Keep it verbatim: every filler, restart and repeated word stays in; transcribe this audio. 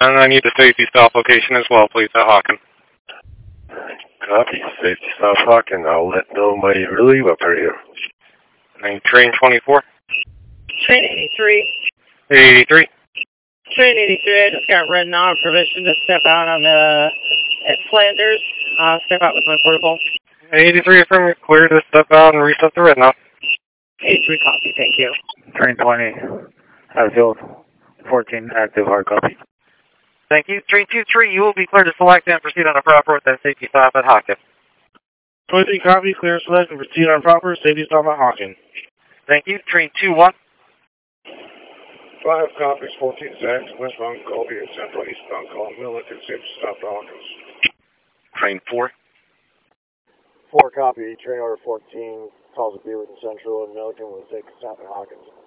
And I need the safety stop location as well, please, at Hawken. Copy. Safety stop Hawken. I'll let nobody relieve up here. And train twenty-four. Train eighty-three. eighty-three. Train eighty-three, I just got written on permission to step out on the, at Flanders. Uh, step out with my portable. eighty-three affirmative, clear to step out and reset the red now. eighty-three copy, thank you. Train twenty, Hatfield, fourteen, active, hard copy. Thank you. Train two three, you will be cleared to select and proceed on a proper with that safety stop at Hawken. twenty-three copy, clear to select and proceed on proper, safety stop at Hawken. Thank you. Train two one. Five copies, fourteen Zax, westbound Colby and central eastbound Colby, military safety stop at Hawkins. Train four. Four copy, train order fourteen, calls at Beaverton Central and Milliken with safety stop at Hawkins.